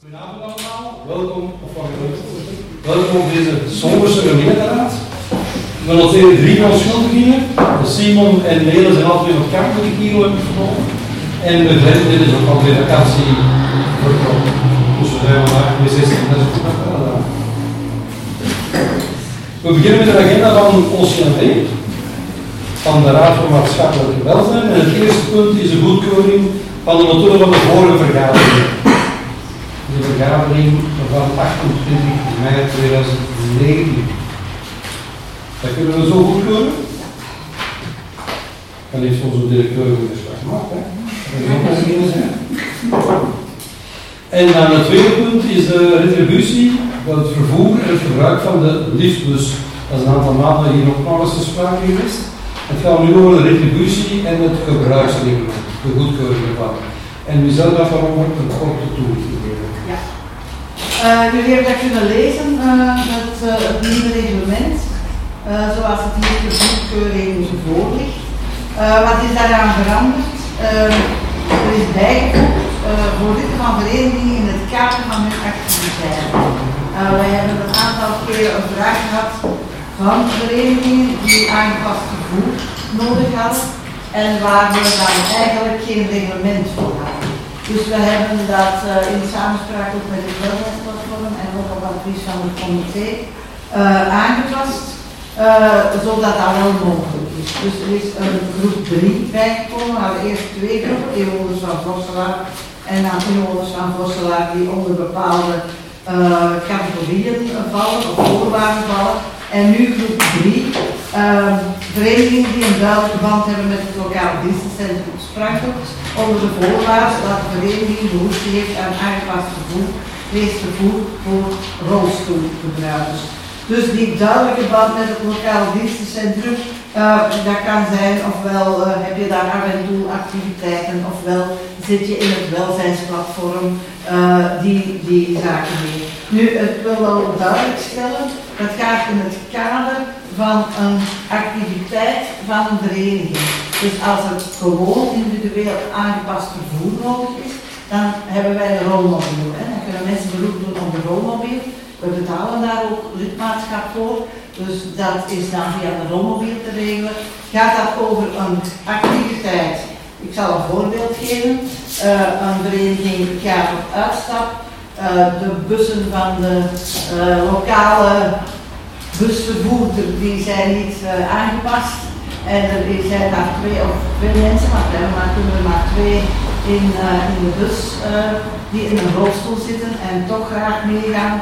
Goedenavond allemaal, welkom op deze zomerse gemeenteraad. We noteren 3 onschuldigingen. Simon en Nele zijn altijd op kamp met de kilo hebben genomen. En de Glenn is ook alweer vakantie vertrokken. Dus we zijn vandaag weer 16, dat is goed gedaan. We beginnen met de agenda van OCMW, van de Raad voor Maatschappelijk Welzijn. En het eerste punt is de goedkeuring van de notulen van de vorige vergadering. De vergadering van 28 mei 2009. Dat kunnen we zo goedkeuren. Dan heeft onze directeur een verslag gemaakt. En dan het tweede punt is de retributie van het vervoer en het gebruik van de liftbus. Dat is een aantal maanden hier ook nog eens te sprake geweest. Het gaat nu over de retributie en het gebruiksreglement, de goedkeuring ervan. En wie zal dat dan over een korte toelichting geven? Ja. Jullie hebben dat kunnen lezen, het nieuwe reglement, zoals het hier de goedkeuring voor ligt. Wat is daaraan veranderd? Er is bijgevoegd voorzitter van verenigingen in het kader van hun activiteiten. Wij hebben een aantal keren een vraag gehad van verenigingen die aangepast vervoer nodig hadden en waar we dan eigenlijk geen reglement voor hadden. Dus we hebben dat in samenspraak ook met het welzijnsplatform en ook op advies van het comité aangepast, zodat dat wel mogelijk is. Dus er is een groep 3 bijgekomen. We hadden eerst 2 groepen, inwoners van Vosselaar en dan inwoners van Vosselaar die onder bepaalde categorieën vallen of voorwaarden vallen. En nu groep 3, verenigingen die een duidelijke band hebben met het lokaal dienstencentrum Spranghoek, onder de voorwaarde dat de vereniging behoefte heeft aan aangepast vervoer, leesvervoer voor rolstoelgebruikers. Dus die duidelijke band met het lokaal dienstencentrum, dat kan zijn, ofwel heb je daar af en toe activiteiten, ofwel zit je in het welzijnsplatform die zaken mee. Nu, het wil wel duidelijk stellen, dat gaat in het kader van een activiteit van een vereniging. Dus als het gewoon individueel aangepast vervoer nodig is, dan hebben wij de rolmobiel. Dan kunnen mensen beroep doen op de rolmobiel. We betalen daar ook lidmaatschap voor, dus dat is dan via de rolmobiel te regelen. Gaat dat over een activiteit? Ik zal een voorbeeld geven. Een vereniging gaat op uitstap. De bussen van de lokale busvervoerder die zijn niet aangepast. En er zijn daar 2 mensen, maar we kunnen er maar 2 in de bus die in een rolstoel zitten en toch graag meegaan.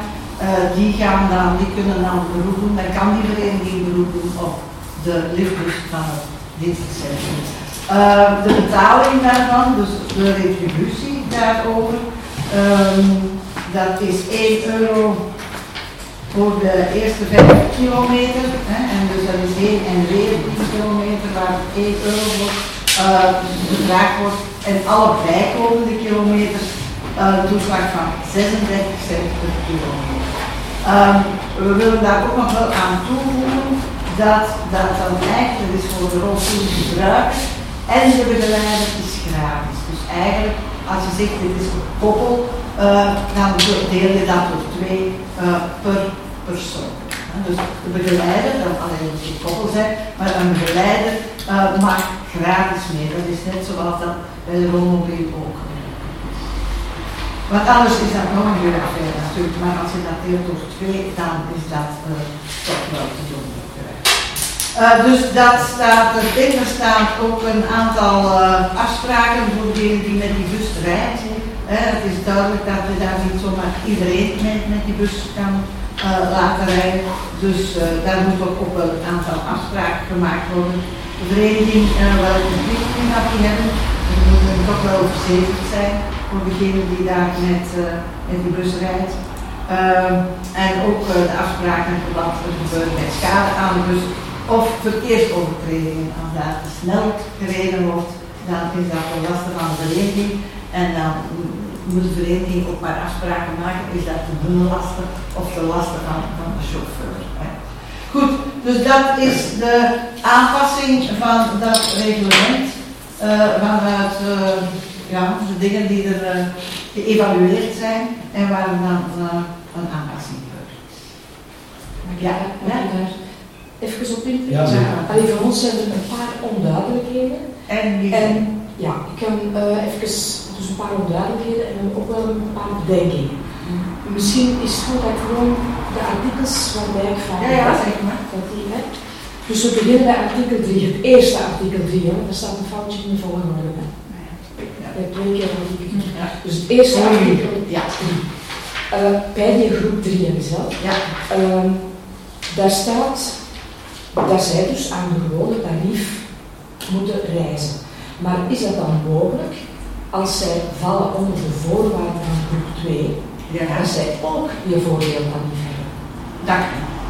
Die kunnen dan beroepen, dan kan die vereniging beroepen op de liftbus van het dienstencentrum. De betaling daarvan, dus de retributie daarover, dat is €1 voor de eerste 5 kilometer. En dus dat is heen en weer 10 kilometer waar €1 voor bedrag wordt. En alle bijkomende kilometers toeslag van 36 cent per kilometer. We willen daar ook nog wel aan toevoegen dat dan eigenlijk is voor de rolstoelgebruikers en de begeleider is gratis. Dus eigenlijk, als je zegt dit is een koppel, dan deel je dat door 2 per persoon. Dus de begeleider, dan alleen als je koppel zijn, maar een begeleider mag gratis mee. Dat is net zoals dat bij de rolmobiel ook. Want anders is dat nog een duur affaire natuurlijk, maar als je dat deelt door 2, dan is dat toch wel te doen. Dus dat staat erin, er staat ook een aantal afspraken voor degenen die met die bus rijdt. Het is duidelijk dat je daar niet zomaar iedereen met die bus kan laten rijden. Dus daar moet ook op een aantal afspraken gemaakt worden. De vereniging welke verplichting dat die hebben, die moeten toch wel verzekerd zijn voor degene die daar met die bus rijdt. En ook de afspraken wat er gebeurt bij schade aan de bus of verkeersovertredingen. Als daar te snel gereden wordt, dan is dat de lasten van de vereniging en dan moet de vereniging ook maar afspraken maken, is dat de lasten of de lasten van de chauffeur. Goed, dus dat is de aanpassing van dat reglement vanuit ja, de dingen die er geëvalueerd zijn en waar dan een aanpassing gebeurt. Ja, daar even op in. Ja, zeker. Allee, voor ons zijn er een paar onduidelijkheden. En ja, ik kan even dus een paar onduidelijkheden en ook wel een paar bedenkingen. Misschien is het goed dat ik gewoon de artikels waarbij ik vaak zeg maar. Dat die, hè. Dus we beginnen bij artikel 3, het eerste artikel 3, hè. Daar staat een foutje in de volgorde. Hè. Ja, ik heb 2 keer artikel 3. Ja. Dus het eerste artikel, ja, 3. Bij die groep 3 hebben ze zelf. Ja. Daar staat dat zij dus aan de gewone tarief moeten reizen. Maar is dat dan mogelijk als zij vallen onder de voorwaarden van groep 2, dat zij ook weer voordeeltarief hebben? Dak.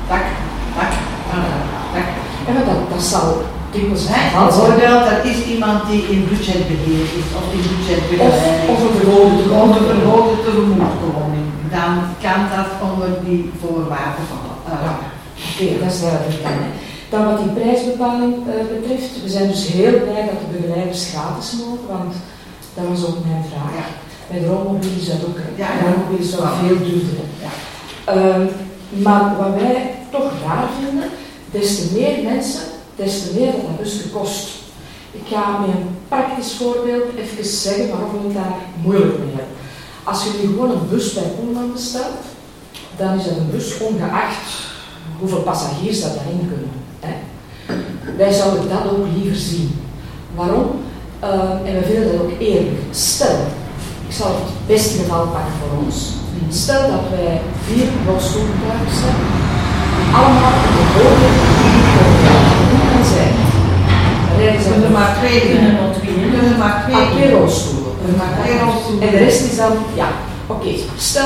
En dat zal dikwijls zijn. Bijvoorbeeld, er is iemand die in budgetbeheer is of in budgetbegeleiding. Of een verhoogde tegemoetkoming. Dan kan dat onder die voorwaarden vallen. Oké, dat is duidelijk. Dan wat die prijsbepaling betreft, we zijn dus heel blij dat de begeleiders gratis mogen, want dat was ook mijn vraag. Ja. Bij de rolmobiel is dat ook. De rolmobiel is wel veel duurder. Ja. Maar wat wij toch raar vinden, des te meer mensen, des te meer dat busje kost. Ik ga met een praktisch voorbeeld even zeggen waarom ik daar moeilijk mee heb. Als je nu gewoon een bus bij Pullman bestelt, dan is dat een bus ongeacht hoeveel passagiers dat daarin kunnen. Hè? Wij zouden dat ook liever zien. Waarom? En we vinden dat ook eerlijk. Stel, ik zal het beste geval pakken voor ons. Stel dat wij 4 rolstoelgebruikers hebben, allemaal in de hoogte hoe kan zijn. Er kunnen maar 2 rolstoelen. En de rest is dan, ja, oké. Stel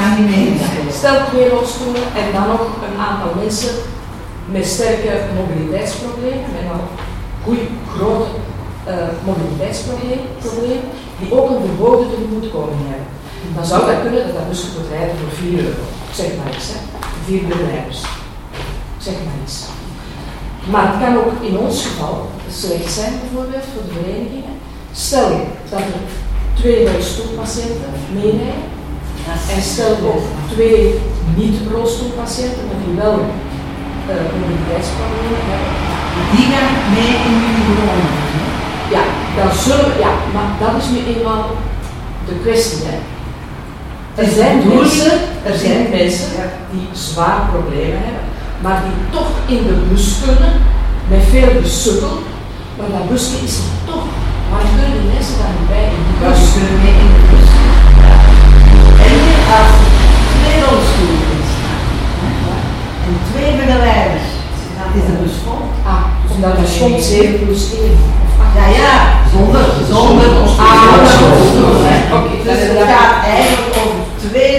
2 rolstoelen en dan nog een aantal mensen met sterke mobiliteitsproblemen, met een goede grote mobiliteitsprobleem, die ook een verhoogde tegemoetkoming hebben. Dan zou dat kunnen dat busje moet rijden voor €4. Zeg maar iets, hè. 4 begeleiders. Zeg maar iets. Maar het kan ook in ons geval slecht zijn, bijvoorbeeld voor de verenigingen. Stel dat er 2 rolstoelpatiënten meenemen. En stel ook 2 niet-rolstoelpatiënten, maar die wel mobiliteitsproblemen hebben. Die gaan mee in jullie gewone. Ja, dan zullen we, ja, maar dat is nu eenmaal de kwestie. Hè. Er zijn mensen die zwaar problemen hebben, maar die toch in de bus kunnen, met veel gesukkel, maar dat busje is er toch. Maar kunnen die mensen daar niet bij in de bus? Die kunnen mee in de bus. En je als 2 rolstoelen staan en 2 begeleiders, dan is de bus vol. Omdat er stond 7 plus 1. Zonder rolstoelen. Dus het gaat eigenlijk over 2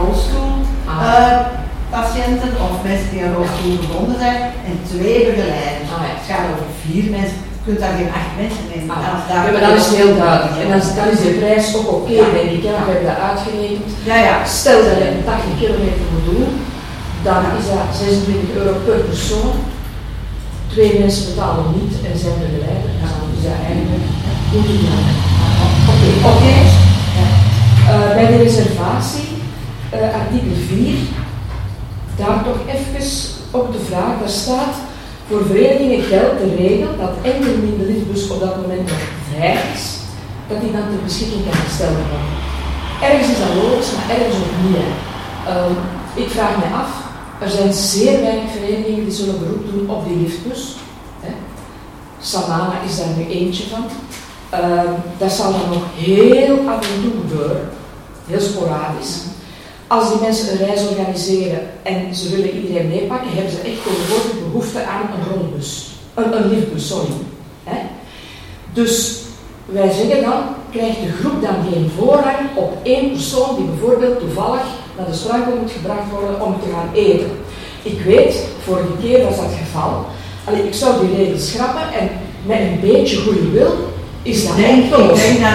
rolstoelpatiënten of mensen die aan rolstoel gebonden zijn en 2 begeleiders. Het gaat over 4 mensen. Je kunt daar geen 8 mensen nemen. Maar dat is heel duidelijk. En dan is de prijs ook oké, denk ik. We hebben dat uitgerekend. Stel dat je een 80 kilometer moet doen, dan is dat €26 per persoon. 2 mensen betalen niet en zijn begeleider. Dan is dat eigenlijk goed gedaan. Oké. Bij de reservatie, artikel 4, daar toch even ook de vraag, daar staat: voor verenigingen geldt de regel dat enkel de lidbus op dat moment nog vrij is, dat die dan ter beschikking kan gesteld worden. Ergens is dat logisch, maar ergens ook niet. Ik vraag me af, er zijn zeer weinig verenigingen die zullen beroep doen op die liftbus. Savannah is daar nu eentje van. Dat zal dan nog heel af en toe gebeuren, heel sporadisch. Als die mensen een reis organiseren en ze willen iedereen meepakken, hebben ze echt tegenwoordig behoefte aan een rolbus. Een liftbus, sorry. Dus wij zeggen dan, krijgt de groep dan geen voorrang op 1 persoon die bijvoorbeeld toevallig naar de Sprankel moet gebracht worden om te gaan eten. Ik weet, vorige keer was dat het geval. Ik zou die regel schrappen en met een beetje goede wil is dat Ik denk dat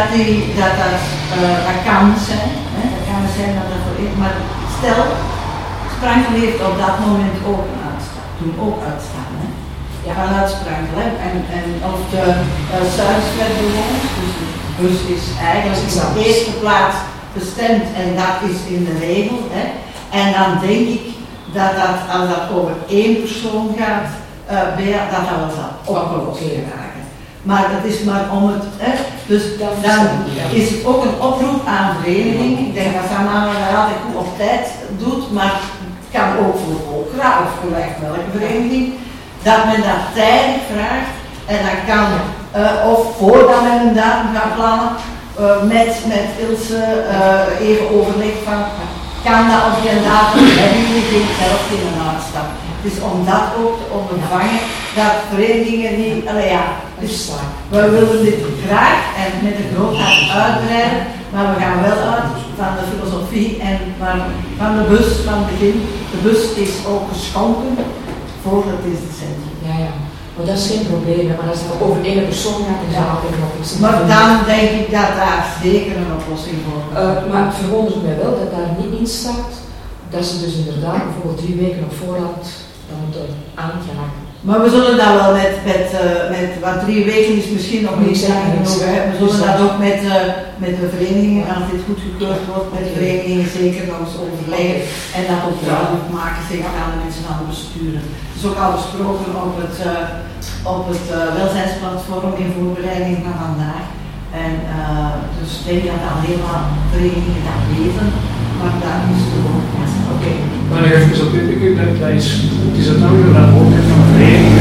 kan zijn. Dat kan zijn dat dat voor is. Maar stel, Sprankel heeft op dat moment ook uitstaan. vanuit Sprankel. En of de Zuidsflatbewoners, dus de bus is eigenlijk in de eerste plaats bestemd en dat is in de regel. Hè. En dan denk ik dat als dat over één persoon gaat, dat wel zal opgelost raken. Maar dat is maar om het, dus dan is het ook een oproep aan verenigingen. Ik denk dat Sanna dat altijd goed op tijd doet, maar het kan ook voor Okra of gelijk welke vereniging, dat men dat tijdig vraagt en dan kan, of voordat men een datum gaat plannen, met Ilse even overleg van, kan dat op die datum, hebben jullie geen zelf in een uitstap. Dus om dat ook te ondervangen, dat verenigingen niet, dus we willen dit graag en met een groot hart uitbreiden, maar we gaan wel uit van de filosofie en van de bus van het begin. De bus is ook geschonken voor het centrum. Ja. Maar dat is geen probleem, maar als het over één persoon gaat, dan gaat het nog iets. Maar dan denk ik dat daar zeker een oplossing voor is. Maar het verwondert mij wel dat daar niet in staat dat ze dus inderdaad bijvoorbeeld 3 weken op voorhand dan moeten aanvragen. Maar we zullen dat wel want 3 weken is misschien nog niet genoeg. We zullen dat ook met de verenigingen, als dit goedgekeurd wordt, met de verenigingen zeker nog eens overleggen en dat ook duidelijk maken, zeker aan de mensen van de besturen. Het is ook al besproken op het welzijnsplatform in voorbereiding van vandaag. En dus ik denk dat al heel wat verenigingen dat weten, maar daar is het ook pas. Oké. Maar nog even op dit, dat is het nou weer dat ook van de vereniging.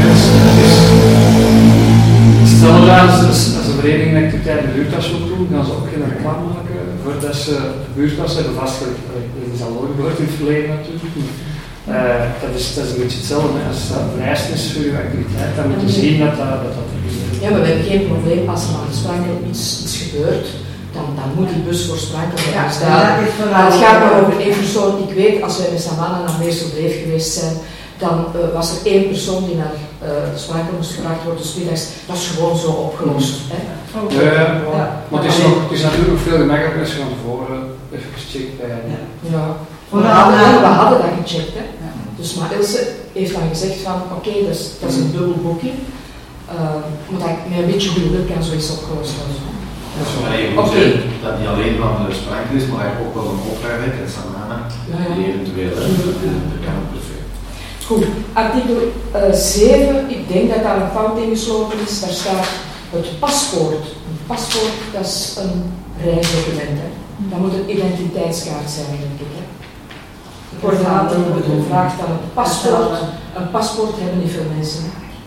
Stel dat als de vereniging een activiteit in de buurttas wil doen, gaan ze ook geen reclame maken voordat ze de buurttas hebben vastgelegd. Dat is al nooit gebeurd in het verleden natuurlijk. Dat is een beetje hetzelfde. Als dat een eis is voor je activiteit, dan moet je zien dat dat is. Ja, maar we hebben geen probleem als er aan Sprankel iets gebeurt. Dan moet die bus voor Sprankel staan. Maar het gaat maar over één persoon. Ik weet, als wij met Savannah naar Meerstelbreef geweest zijn, dan was er 1 persoon die naar Sprankel moest gebracht worden. Dus middags, dat is gewoon zo opgelost. Hè? Maar het is natuurlijk ook veel gemakkelijker als je van tevoren even gecheckt bij Ja. We hadden dat gecheckt. Hè? Ja. Dus maar Ilse heeft dan gezegd van, oké, dat is een dubbel boeking. Maar dat met een beetje geluk kan zoiets opgelost worden. Dat niet alleen van de Sprankel is, maar ook wel een opdracht en Sanana, die eventueel kan perfect. Goed, artikel 7, ik denk dat daar een fout ingesloten is, daar staat het paspoort. Een paspoort, dat is een reisdocument. Hè. Dat moet een identiteitskaart zijn, denk ik. Hè. De coördinator wordt gevraagd aan het paspoort. Een paspoort hebben niet veel mensen.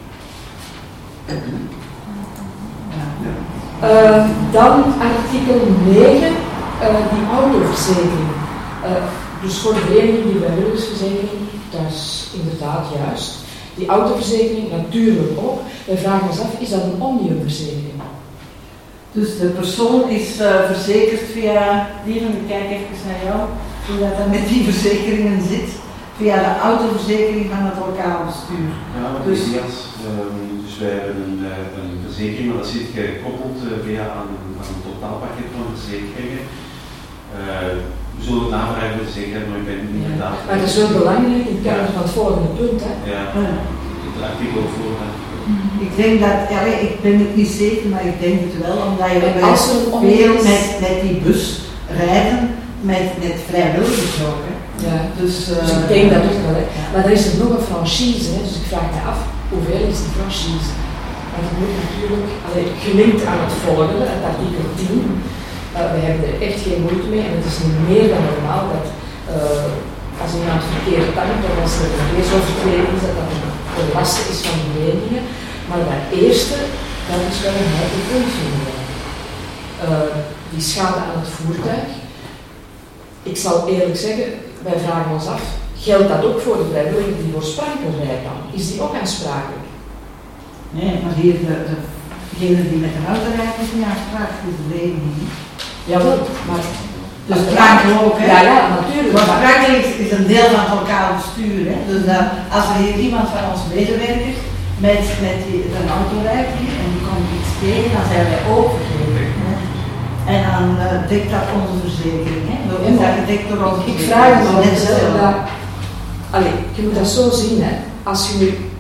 Dan artikel 9, die autoverzekering. Dus voor de vereniging die vrijwilligersverzekering, dat is inderdaad juist. Die autoverzekering natuurlijk ook. Wij vragen ons af, is dat een omniumverzekering? Dus de persoon is verzekerd via, ik kijk even naar jou, hoe dat met die verzekeringen zit, via de autoverzekering van het lokaal bestuur. Ja, dus wij hebben een verzekering, maar dat zit gekoppeld via een totaalpakket van verzekeringen. We zullen het navragen voor de zekerheid, maar ik ben inderdaad... Maar dat is wel belangrijk in het kader van het volgende punt, hè? Ja, het artikel voor... Ik denk dat, ik ben het niet zeker, maar ik denk het wel, omdat je veel met die bus rijden, met vrijwilligers ook. Hè. Ja. Dus ik denk dat ook wel. Hè. Maar er is er nog een franchise, hè, dus ik vraag me af, hoeveel is die franchise? Want het moet natuurlijk, gelinkt aan het volgende, het artikel 10. We hebben er echt geen moeite mee en het is niet meer dan normaal dat als iemand verkeerd tankt, of als er een verkeersovertreding is, dat de lasten is van de verenigingen. Maar dat eerste, dat is wel een heikel punt vinden. Die schade aan het voertuig. Ik zal eerlijk zeggen, wij vragen ons af, geldt dat ook voor de vrijwilliger die voor Sprankel rijdt dan? Is die ook aansprakelijk? Nee, maar hier degene die met een auto rijdt is niet aansprakelijk, is de vereniging. Jawel, maar... Dus Sprankel ook, hè? Ja, natuurlijk. Maar Sprankel is een deel van het lokaal bestuur, hè? Dus als er hier iemand van ons medewerkers met een auto rijdt en die komt iets tegen, dan zijn wij ook verzekerd. En dan dekt dat onze verzekering, hè? Dat gedekt door onze ik vraag me mensen, je moet dat zo zien, hè? Als je nu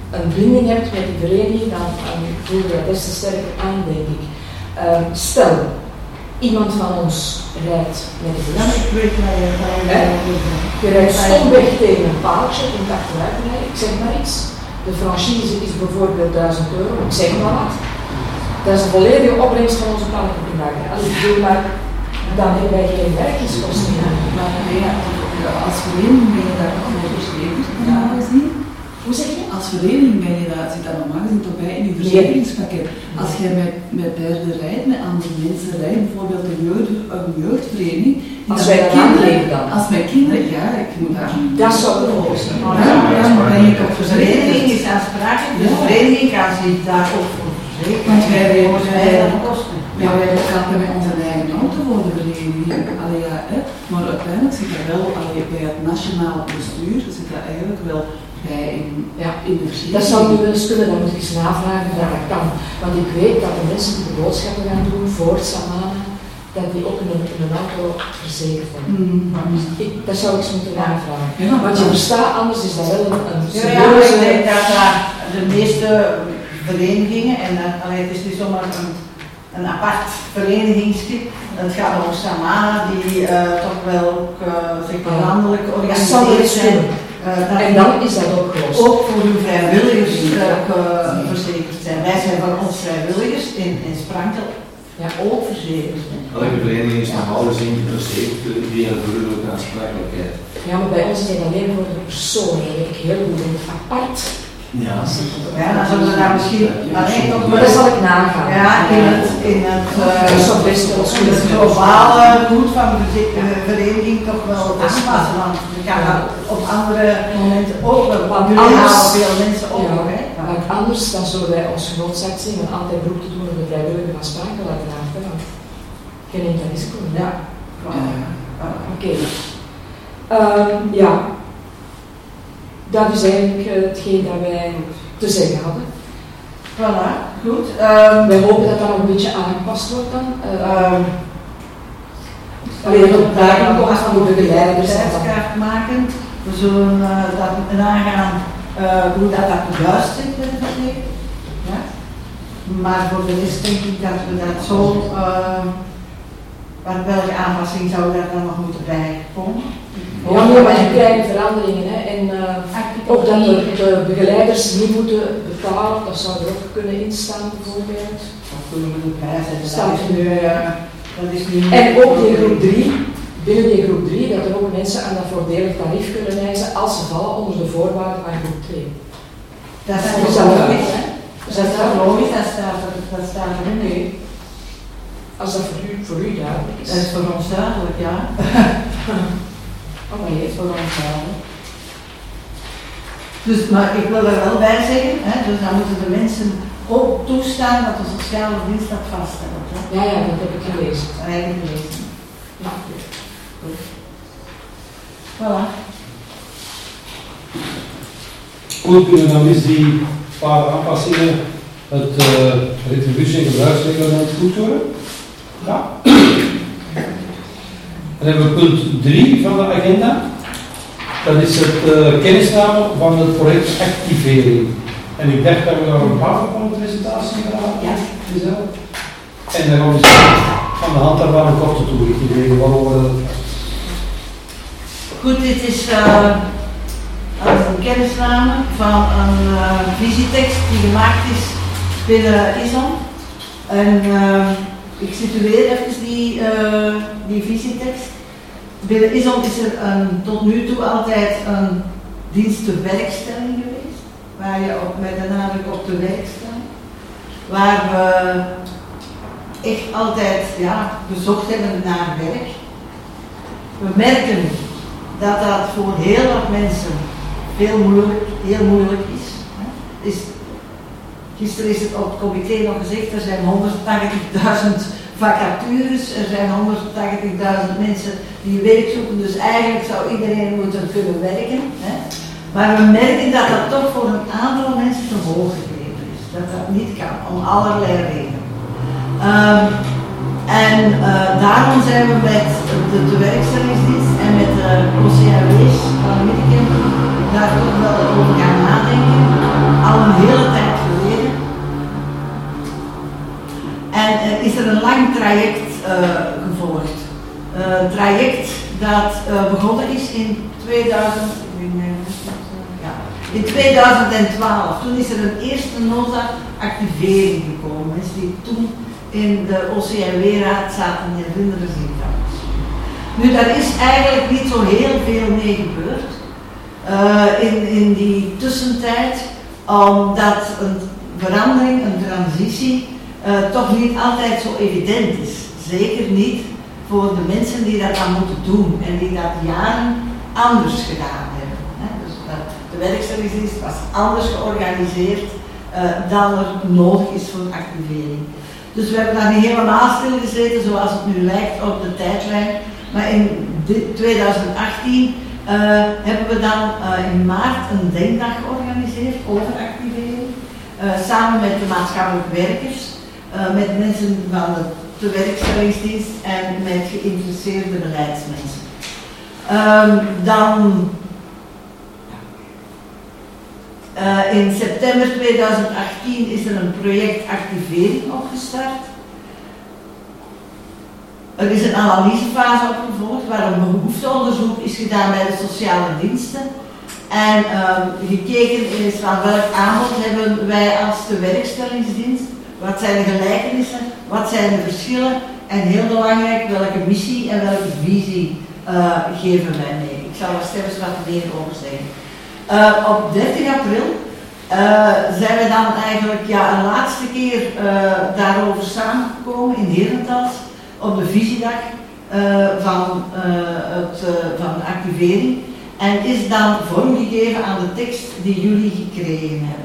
een binding hebt met die vereniging, dan voel je dat des te sterker aan, denk ik. Stel, iemand van ons rijdt met de bus. Ik weet waar je rijdt stomweg tegen een paaltje, je moet achteruit rijden, ik zeg maar iets. De franchise is bijvoorbeeld €1000, ik zeg maar wat. Dat is een volledige opbrengst van onze pannenkoekenbakker. Als ik bedoel, maar dan hebben wij geen werkingskosten meer. Als vereniging ben je daar ook mee verzekerd, normaal gezien. Hoe zeg je? Als vereniging ben je daar, zit dat normaal gezien toch bij in je verzekeringspakket. Als jij met derden rijdt, met andere mensen rijdt, bijvoorbeeld een jeugdvereniging. Als wij dat aanleggen dan? Als mijn kinderen, ja, ik moet daar... Dat zou ik ook zijn. Ja, dan ben je toch De verzekerd. vereniging is aansprakelijk, de vereniging kan zich daarop verzekeren. Want wij rijden kosten. Ja, wij gaan met onze eigen auto voor de vereniging. Allee, ja, maar uiteindelijk zit dat wel bij het nationaal bestuur, zit dat eigenlijk wel bij in de verzekering. Dat zou nu wel eens kunnen, dan moet ik eens navragen of dat kan. Want ik weet dat de mensen die de boodschappen gaan doen voor Samana, dat die ook in een auto verzekerd hebben. Dat zou ik eens moeten navragen. Ja, want je verstaat, anders is dat wel een Ja, ik denk dat de meeste verenigingen, en het is niet zomaar een apart verenigingsje. Het gaat om Samana, die toch wel ook landelijk georganiseerd zijn. En dan is dat ook groot. Ook voor uw vrijwilligers verzekerd zijn. Wij zijn van ons vrijwilligers in Sprankel ook verzekerd. Elke vereniging is normaal gezien verzekerd via de burgerlijke aansprakelijkheid. Ja, maar bij ons is het alleen voor de persoon, dat weet ik heel goed. Apart. Ja, dan zullen we daar misschien alleen nog. Maar dat zal ik nagaan. Ja, in het globale goed van de vereniging toch wel aanpassen. Want je kan dat op andere momenten ook wel. Want veel mensen ook nog. Want anders dan zullen wij ons genoodzaakt zien om altijd beroep te doen op de vrijwillige aanspraken uiteraard. Geen enkel risico. Ja. Oké. Ja. Dat is eigenlijk hetgeen dat wij te zeggen hadden. Voilà, goed. Wij hopen dat dat nog een beetje aangepast wordt dan. Alleen op dagen komt van de begeleiders kaart maken. We zullen dat nagaan hoe dat juist zit met de verzekering. Ja? Maar voor de rest denk ik dat we dat zo, welke aanpassing zou daar dan nog moeten bijkomen? Ja, maar die kleine veranderingen. Hè. En ook dat de begeleiders niet moeten betalen, dat zou er ook kunnen instaan bijvoorbeeld. Dat kunnen we erbij zetten. Staat nu, dat is nu en ook die groep 3, binnen die groep 3, dat er ook mensen aan dat voordelig tarief kunnen wijzen als ze vallen onder de voorwaarden van groep 2. Dat is logisch, hè? Dat is logisch, dat staat er in. Nee. Als dat voor u duidelijk is. Dat is voor ons duidelijk, ja. Oh, maar je voor ons duidelijk. Dus, maar ik wil er wel bij zeggen, hè, dus dan moeten de mensen ook toestaan dat de sociale dienst dat vaststelt. Hè. Ja, dat heb ik gelezen. Dat heb ik gelezen. Ja, goed. Voilà. Goed, kunnen we dan eens die paar aanpassingen het retributie- en gebruiksreglement goedkeuren? Ja. Dan hebben we punt 3 van de agenda. Dat is het kennisnemen van het project Activering. En ik dacht dat we daar een PowerPoint-presentatie gedaan hebben. Ja. En dan gaan we van de hand daarvan een korte toelichting geven waarover dat gaat. Goed, dit is een kennisname van een visietekst die gemaakt is binnen ISOM. En ik situeer even die visietekst. Binnen ISOM is er tot nu toe altijd een dienstenwerkstelling geweest, waar je met de nadruk op de werkstelling, waar we echt altijd gezocht hebben naar werk. We merken dat dat voor heel wat mensen heel moeilijk is. Gisteren is het op het comité nog gezegd, er zijn 180.000 vacatures, er zijn 180.000 mensen die werk zoeken, dus eigenlijk zou iedereen moeten kunnen werken. Hè. Maar we merken dat dat toch voor een aantal mensen te hoog gegeven is. Dat dat niet kan, om allerlei redenen. Daarom zijn we met de werkstellingsdienst en met de OCMW's van Middenkamp daar toch wel over gaan nadenken. Alle een lang traject gevolgd. Een traject dat begonnen is in 2012. Toen is er een eerste NOSA-activering gekomen. Mensen die toen in de OCMW-raad zaten, herinneren zich dat. Nu, daar is eigenlijk niet zo heel veel mee gebeurd in die tussentijd, omdat een verandering, een transitie, toch niet altijd zo evident is. Zeker niet voor de mensen die dat dan moeten doen en die dat jaren anders gedaan hebben. Dus de werkstellingsdienst was anders georganiseerd dan er nodig is voor activering. Dus we hebben daar niet helemaal stilgezeten zoals het nu lijkt op de tijdlijn. Maar in 2018 hebben we dan in maart een denkdag georganiseerd over activering. Samen met de maatschappelijke werkers, met mensen van de werkstellingsdienst en met geïnteresseerde beleidsmensen. In september 2018 is er een project activering opgestart. Er is een analysefase opgevolgd waar een behoefteonderzoek is gedaan bij de sociale diensten. En gekeken is van welk aanbod hebben wij als de werkstellingsdienst, wat zijn de gelijkenissen, wat zijn de verschillen en heel belangrijk welke missie en welke visie geven wij mee. Ik zal er straks wat meer over zeggen. Op 30 april zijn we dan eigenlijk een laatste keer daarover samengekomen in Herentals op de visiedag van de activering en is dan vormgegeven aan de tekst die jullie gekregen hebben.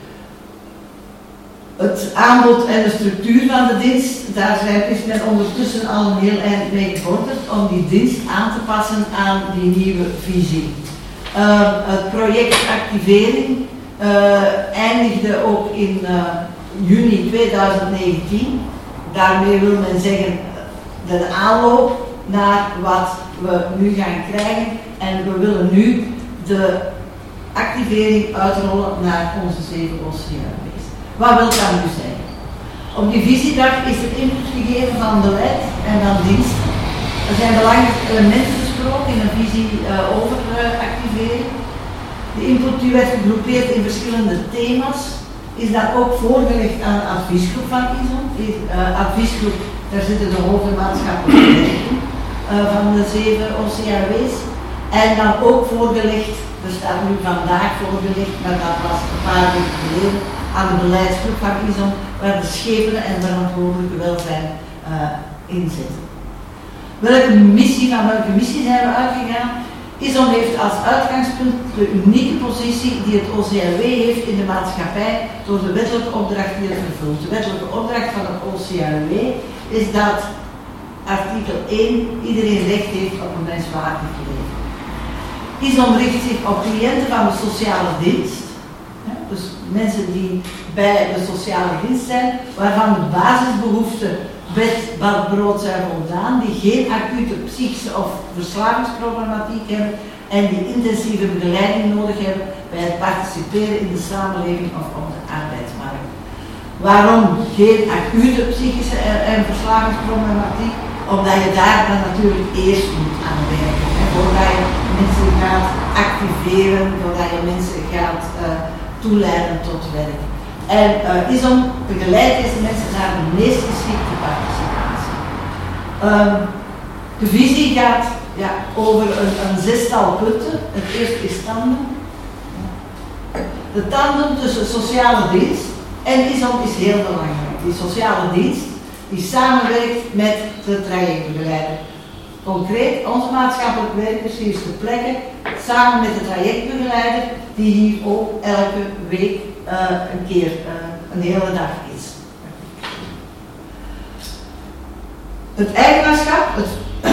Het aanbod en de structuur van de dienst, daar is men ondertussen al een heel eind mee gevorderd om die dienst aan te passen aan die nieuwe visie. Het project activering eindigde ook in juni 2019. Daarmee wil men zeggen de aanloop naar wat we nu gaan krijgen en we willen nu de activering uitrollen naar onze 7 OCMW's. Wat wil dat nu zijn? Op die visiedag is er input gegeven van beleid en van diensten. Er zijn belangrijke elementen besproken in een visie over activering. De input die werd gegroepeerd in verschillende thema's is dan ook voorgelegd aan de adviesgroep van ISOM. Die adviesgroep, daar zitten de hoofden maatschappelijke werking van de 7 OCMW's. En dan ook voorgelegd, er staat nu vandaag voorgelegd, maar dat was een paar weken geleden, aan de beleidsgroep van ISOM, waar de schepenen en verantwoordelijke welzijn in zitten. Van welke missie zijn we uitgegaan? ISOM heeft als uitgangspunt de unieke positie die het OCMW heeft in de maatschappij door de wettelijke opdracht die het vervult. De wettelijke opdracht van het OCMW is dat artikel 1 iedereen recht heeft op een menswaardig leven. ISOM richt zich op cliënten van de sociale dienst, dus mensen die bij de sociale dienst zijn, waarvan de basisbehoeften bed, bad, brood zijn voldaan, die geen acute psychische of verslavingsproblematiek hebben en die intensieve begeleiding nodig hebben bij het participeren in de samenleving of op de arbeidsmarkt. Waarom geen acute psychische en verslavingsproblematiek? Omdat je daar dan natuurlijk eerst moet aan werken. Voordat je mensen gaat activeren, voordat je mensen gaat toeleiden tot werk. En ISOM begeleidt deze mensen naar de meest geschikte participatie. De visie gaat over een zestal punten. Het eerste is tandem. De tandem tussen sociale dienst en ISOM is heel belangrijk. Die sociale dienst die samenwerkt met de trajectbegeleider. Concreet, onze maatschappelijke werkers hier ter plekke, samen met de trajectbegeleider, die hier ook elke week een keer een hele dag is. Het eigenaarschap, het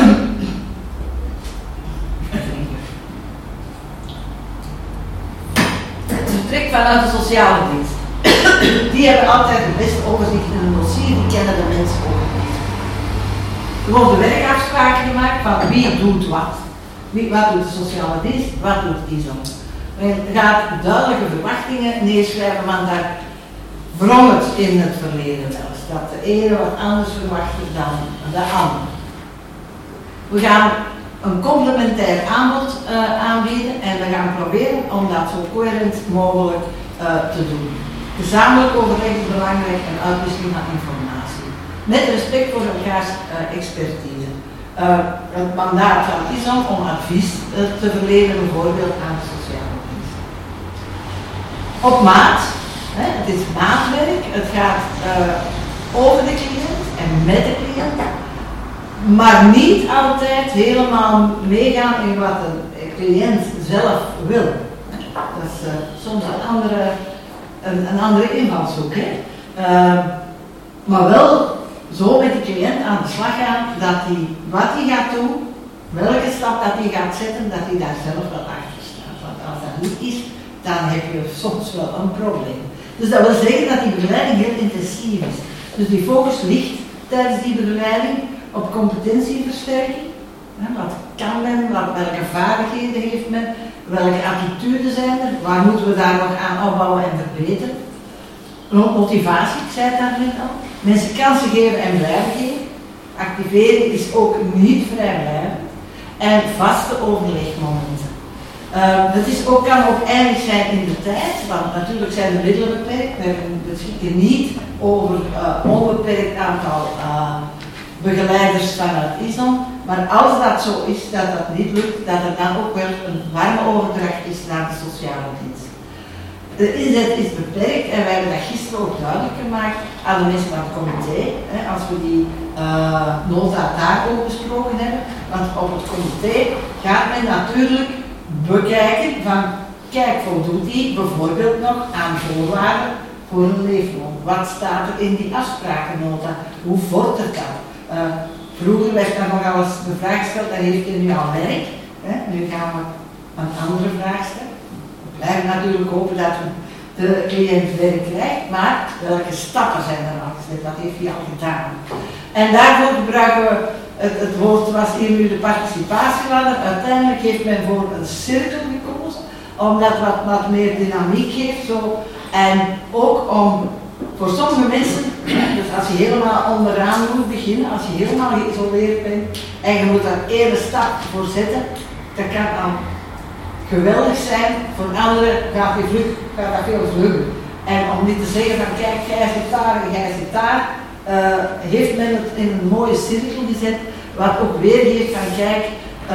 vertrekt vanuit de sociale dienst. Die hebben altijd het beste overzicht in een dossier, die kennen de mensen ook. Er worden werkafspraken gemaakt van wie doet wat. Wat doet de sociale dienst, wat doet ISOM. Men gaat duidelijke verwachtingen neerschrijven, want daar wrong het in het verleden wel eens, dat de ene wat anders verwachtte dan de ander. We gaan een complementair aanbod aanbieden en we gaan proberen om dat zo coherent mogelijk te doen. Gezamenlijk overleg is belangrijk en uitwisseling van informatie. Met respect voor elkaars expertise. Het mandaat van ISOM om advies te verlenen, bijvoorbeeld aan de sociale dienst. Op maat, het is maatwerk, het gaat over de cliënt en met de cliënt, maar niet altijd helemaal meegaan in wat de cliënt zelf wil. Dat is soms een andere invalshoek. Maar wel zo met de cliënt aan de slag gaan dat hij wat hij gaat doen, welke stap dat hij gaat zetten, dat hij daar zelf wel achter staat. Want als dat niet is, dan heb je soms wel een probleem. Dus dat wil zeggen dat die begeleiding heel intensief is. Dus die focus ligt tijdens die begeleiding op competentieversterking. Wat kan men, welke vaardigheden heeft men, welke attitudes zijn er, waar moeten we daar nog aan opbouwen en verbeteren. Motivatie, ik zei het daarnet al. Mensen kansen geven en blijven geven. Activeren is ook niet vrijblijvend. En vaste overlegmomenten. Kan ook eindig zijn in de tijd, want natuurlijk zijn de middelen beperkt. We beschikken niet over onbeperkt aantal begeleiders vanuit ISOM. Maar als dat zo is, dat dat niet lukt, dat er dan ook wel een warme overdracht is naar de sociale dienst. De inzet is beperkt en wij hebben dat gisteren ook duidelijk gemaakt aan de mensen van het comité, als we die nota daar ook besproken hebben. Want op het comité gaat men natuurlijk bekijken van, kijk, voldoet die bijvoorbeeld nog aan voorwaarden voor een leefloon? Wat staat er in die afsprakennota? Hoe vordert dat? Vroeger werd er nog eens de vraag gesteld, dan heeft u nu al werk. Nu gaan we een andere vraag stellen. We blijven natuurlijk hopen dat de cliënt werk krijgt, maar welke stappen zijn er al gezet? Wat heeft hij al gedaan? En daarvoor gebruiken we het woord, was hier nu de participatieladder. Uiteindelijk heeft men voor een cirkel gekozen, omdat dat wat meer dynamiek geeft. Zo. En ook om voor sommige mensen, dus als je helemaal onderaan moet beginnen, als je helemaal geïsoleerd bent en je moet daar één stap voor zetten, dat kan dan geweldig zijn. Voor anderen gaat dat veel vlugger. En om niet te zeggen van kijk, jij zit daar en jij zit daar, heeft men het in een mooie cirkel gezet, wat ook weergeeft van kijk,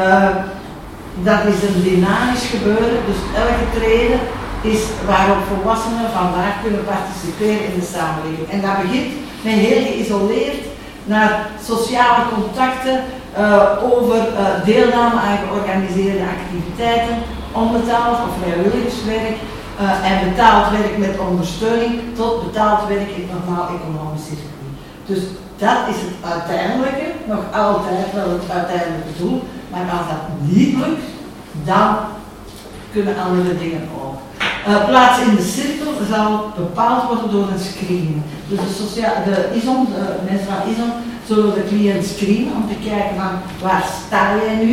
dat is een dynamisch gebeuren, dus elke trede is waarop volwassenen vandaag kunnen participeren in de samenleving. En dat begint met heel geïsoleerd naar sociale contacten over deelname aan georganiseerde activiteiten, onbetaald of vrijwilligerswerk en betaald werk met ondersteuning tot betaald werk in het normaal economisch circuit. Dus dat is het uiteindelijke, nog altijd wel het uiteindelijke doel, maar als dat niet lukt, dan kunnen andere dingen ook. Plaats in de cirkel zal bepaald worden door een screening. Dus de mensen van ISOM zullen de cliënt screenen om te kijken van waar sta jij nu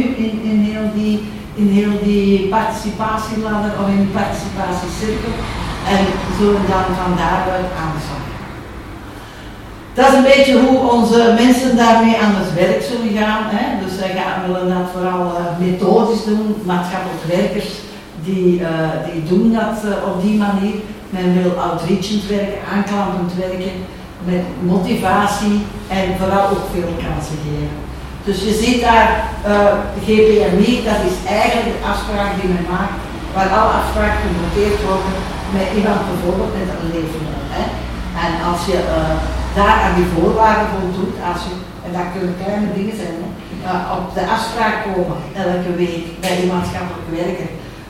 in heel die participatieladder of in die participatiecirkel en zullen dan van daaruit aan de slag. Dat is een beetje hoe onze mensen daarmee aan het werk zullen gaan. Dus zij willen dat vooral methodisch doen, maatschappelijk werkers. Die doen dat op die manier. Men wil outreachend werken, aanklampend werken, met motivatie en vooral ook veel kansen geven. Dus je ziet daar GPMI, dat is eigenlijk de afspraak die men maakt, waar alle afspraken genoteerd worden met iemand bijvoorbeeld met een leefloon. En als je daar aan die voorwaarden voldoet, en dat kunnen kleine dingen zijn, op de afspraak komen elke week bij die maatschappelijk werker.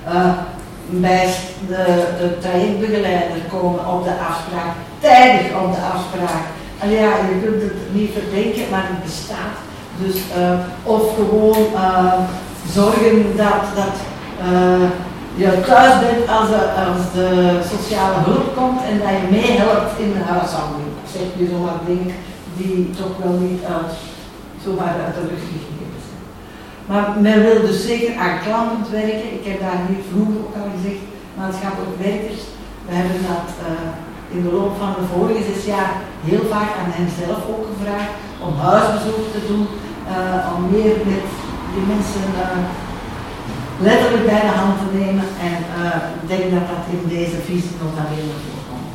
Bij de trajectbegeleider komen op de afspraak, tijdig op de afspraak. En ja, je kunt het niet verdenken, maar het bestaat. Dus, of gewoon zorgen dat je thuis bent als de sociale hulp komt en dat je meehelpt in de huishouding. Ik zeg nu zomaar dingen die toch wel niet zomaar uit de lucht gegeven zijn. Maar men wil dus zeker aanklampend werken. Ik heb daar hier vroeger ook al gezegd, maatschappelijk werkers. We hebben dat in de loop van de vorige 6 jaar heel vaak aan hen zelf ook gevraagd om huisbezoek te doen, om meer met die mensen letterlijk bij de hand te nemen. En ik denk dat dat in deze visie nog aan weer voorkomt.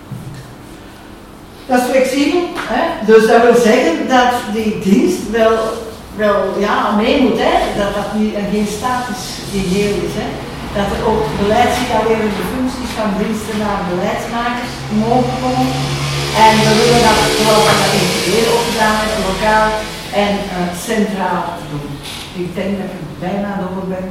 Dat is flexibel, hè? Dus dat wil zeggen dat die dienst wel ja, mee moet, hè? Dat dat niet geen statisch geheel is. Hè? Dat er ook beleidssignallerende functies van diensten naar beleidsmakers mogen komen. En we willen dat zoals we dat integreren ook gedaan hebben, lokaal en centraal doen. Ik denk dat ik bijna door ben.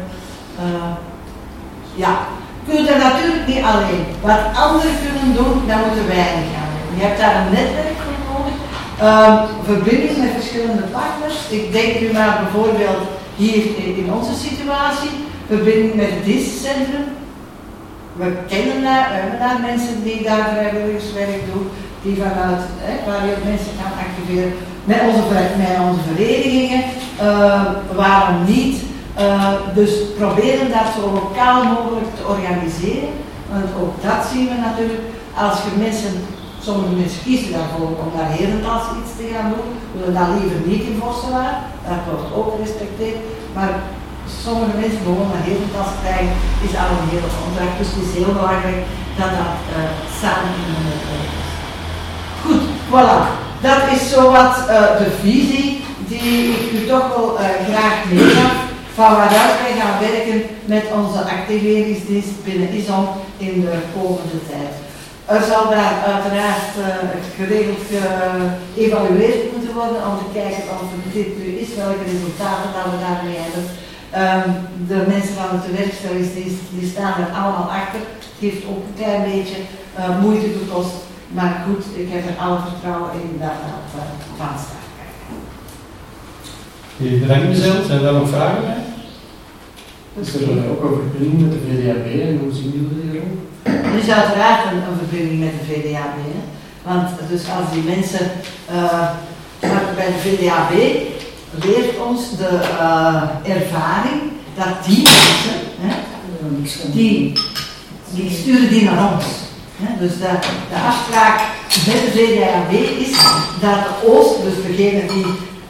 Ja, je kunt er natuurlijk niet alleen. Wat anderen kunnen doen, dan moeten wij niet gaan doen. Je hebt daar een netwerk voor nodig. Verbinding met verschillende partners. Ik denk nu maar bijvoorbeeld hier in onze situatie. Verbinding met het dienstcentrum. We kennen daar, we hebben daar mensen die daar vrijwilligerswerk doen. Die vanuit, waar je mensen kan activeren. Met onze verenigingen. Waarom niet? Dus proberen dat zo lokaal mogelijk te organiseren. Want ook dat zien we natuurlijk. Als je mensen, sommige mensen kiezen daarvoor om naar Herentals iets te gaan doen. Willen dat liever niet in Vosselaar. Dat wordt ook gerespecteerd. Maar sommige mensen gewoon naar Herentals krijgen, is al een hele opdracht. Dus het is heel belangrijk dat dat samen in een netwerk is. Goed, voilà. Dat is zowat de visie die ik u toch wel graag meegaf. Van waaruit wij gaan werken met onze activeringsdienst binnen ISOM in de komende tijd. Er zal daar uiteraard geregeld geëvalueerd moeten worden om te kijken of dit nu is, welke resultaten dat we daarmee hebben. De mensen van de tewerkstellingsdienst die staan er allemaal achter. Het heeft ook een klein beetje moeite gekost, maar goed, ik heb er alle vertrouwen in dat dat van staat. Meneer Drengenzeld, zijn daar nog vragen bij? Is er ook een verbinding met de VDAB en hoe zien jullie die rol? Er is uiteraard een verbinding met de VDAB. Hè? Want dus als die mensen bij de VDAB leert ons de ervaring dat die mensen, hè, die sturen die naar ons. Hè? Dus de afspraak met de VDAB is dat de Oost, dus degene die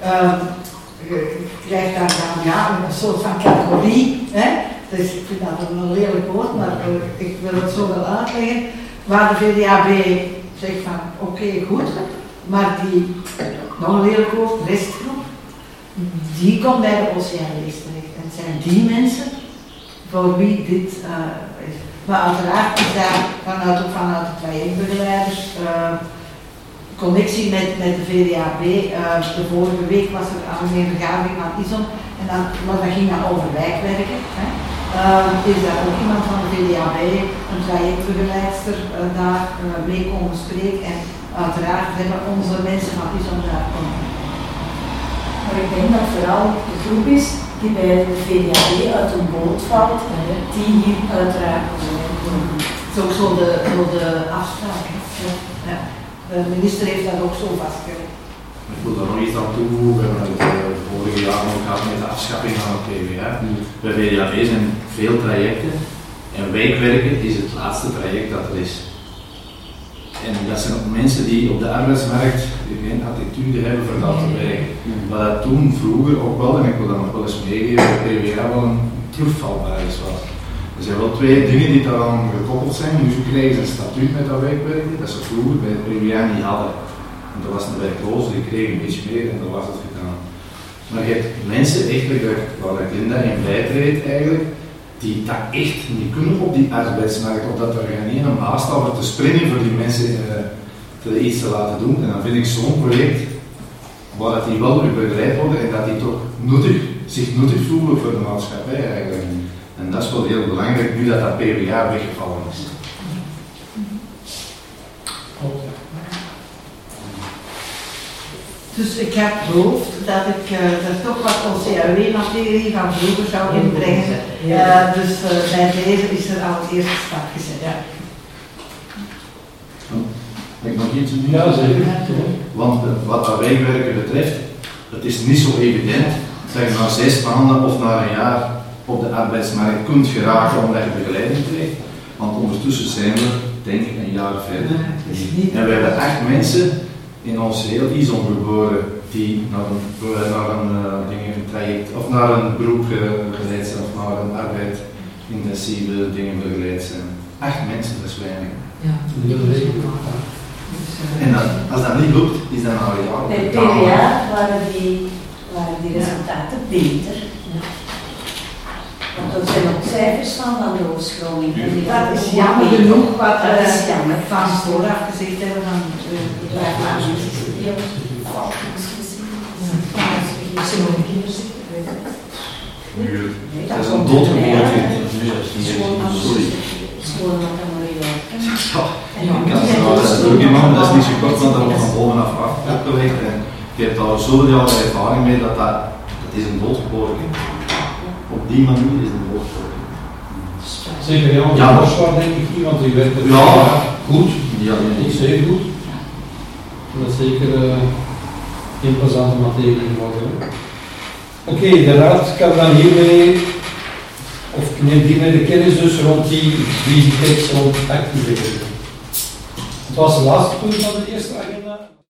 krijgt daar dan een soort van categorie. Hè? Dus ik vind dat een lelijk woord, maar ik wil het zo wel uitleggen. Waar de VDAB zegt van oké, goed, maar die, nog een lelijk woord, restgroep, die komt bij de OCR's terecht. En het zijn die mensen voor wie dit is. Maar uiteraard is daar vanuit de trajectbegeleiders connectie met de VDAB. De vorige week was er een vergadering aan ISOM, en maar dat ging dan over wijkwerken. Hè. Is daar ook iemand van de VDAB, een trajectbegeleidster, daar mee komen spreken. En uiteraard hebben onze mensen van ISOM daar komen. Maar ik denk dat vooral de groep is die bij de VDAB uit een boot valt, die hier uiteraard komen. Het is ook zo de afspraak. Ja. De minister heeft dat ook zo vastgelegd. Ik wil daar nog iets aan toevoegen. We hebben het vorige jaar nog gehad met de afschaffing van het PWA. Bij VDAB zijn veel trajecten en wijkwerken is het laatste traject dat er is. En dat zijn ook mensen die op de arbeidsmarkt geen attitude hebben voor dat te werken. Maar dat toen vroeger ook wel, en ik wil dat nog wel eens meegeven, dat PWA wel een terugvalbasis was. Er zijn wel twee dingen die daaraan gekoppeld zijn. Nu krijgen ze een statuut met dat wijkwerken, dat ze vroeger bij het PWA niet hadden. En dat was een werkloze, die kregen een beetje meer en dan was het gedaan. Maar je hebt mensen, echt waar Linda in bijtreedt eigenlijk, die dat echt niet kunnen op die arbeidsmarkt, omdat er geen een maat staat om te springen voor die mensen iets te laten doen. En dan vind ik zo'n project waar dat die wel weer begeleid worden en dat die toch zich nuttig voelen voor de maatschappij eigenlijk. En dat is wel heel belangrijk nu dat PWA weggevallen is. Dus ik heb beloofd dat ik er toch wat OCRW-materie van vroeger zou inbrengen. Dus bij deze is er al het eerste stap gezet. Ja. Ik nog iets doen? Ja, zeker. Want wat dat wijkwerken betreft, het is niet zo evident dat je na 6 maanden of na een jaar op de arbeidsmarkt kunt geraken omdat je begeleiding krijgt. want ondertussen zijn we, denk ik, een jaar verder. En we hebben 8 mensen in ons heel ISOM geboren die naar een traject of naar een beroep geleid zijn of naar een arbeidsintensieve dingen begeleid zijn. 8 mensen, dat is weinig. Ja. En als dat niet lukt, is dat nou ja. Bij PWA waren die resultaten beter. Ja. Want er zijn ook cijfers van de oorsprong. Dat is jammer genoeg wat dat is jammer. van vooraf gezegd hebben van Dat is een doodgeboren kind. Schoon wat dan maar Dat is niet zo kort, want dat wordt van bovenaf opgelegd. En je hebt daar zoveel jaren ervaring mee dat is een doodgeboren kind. Op die manier is het een doodgeboren kind. Zeker Jan van Borswaard denk ik hier, want die werkt het goed. Ja, Niet zeer goed. Dat is zeker een plezante materie geworden. Oké, de raad kan dan hiermee, of neemt hiermee de kennis dus rond die tekst rond activeren. Het was de laatste punt van de eerste agenda.